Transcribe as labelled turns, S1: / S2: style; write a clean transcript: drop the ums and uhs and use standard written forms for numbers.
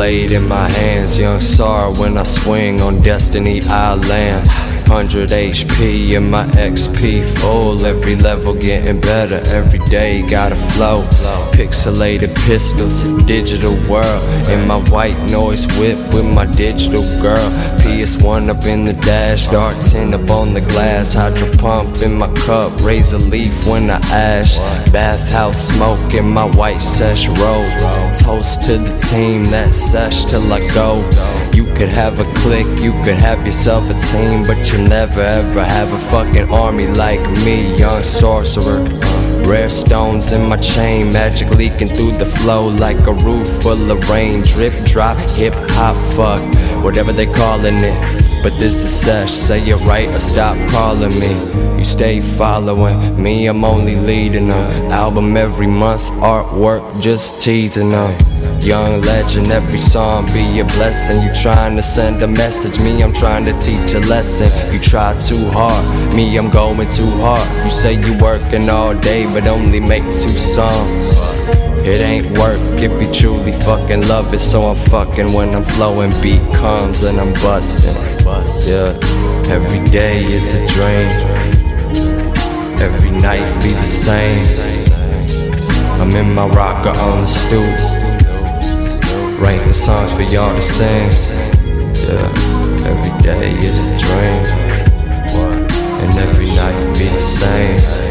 S1: blade in my hands. Young Sar when I swing on Destiny Island. 100 HP in my XP full. Every level getting better, every day gotta flow. Pixelated pistols, digital world. In my white noise whip with my digital girl. PS1 up in the dash, dark tin up on the glass. Hydro pump in my cup, razor leaf when I ash. Bathhouse smoke in my white sesh robe. Toast to the team, that sesh till I go. You could have a clique, you could have yourself a team, but you'll never ever have a fucking army like me. Young sorcerer, rare stones in my chain, magic leaking through the flow like a roof full of rain. Drip drop, hip hop, fuck, whatever they calling it. But this is sesh, say it right or stop calling me. You stay following me, I'm only leading them. Album every month, artwork just teasing them. Young legend, every song be a blessing. You trying to send a message, me I'm trying to teach a lesson. You try too hard, me I'm going too hard. You say you working all day but only make 2 songs. It ain't work if you truly fucking love it. So I'm fucking when I'm flowing, beat comes and I'm busting. Yeah, every day is a dream, every night be the same. I'm in my rocker on the stoop, writing songs for y'all to sing. Yeah, every day is a dream, and every night be the same.